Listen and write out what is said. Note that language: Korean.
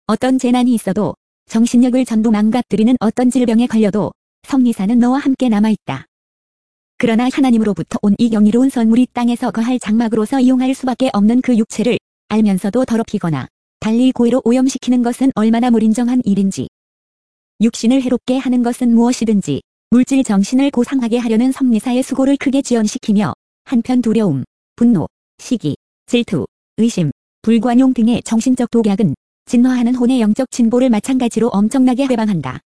어떤 재난이 있어도, 정신력을 전부 망가뜨리는 어떤 질병에 걸려도 성리사는 너와 함께 남아있다. 그러나 하나님으로부터 온 이 경이로운 선물이 땅에서 거할 장막으로서 이용할 수밖에 없는 그 육체를 알면서도 더럽히거나 달리 고의로 오염시키는 것은 얼마나 무인정한 일인지. 육신을 해롭게 하는 것은 무엇이든지 물질 정신을 고상하게 하려는 성리사의 수고를 크게 지연시키며 한편 두려움, 분노, 시기, 질투, 의심, 불관용 등의 정신적 독약은 진화하는 혼의 영적 진보를 마찬가지로 엄청나게 해방한다.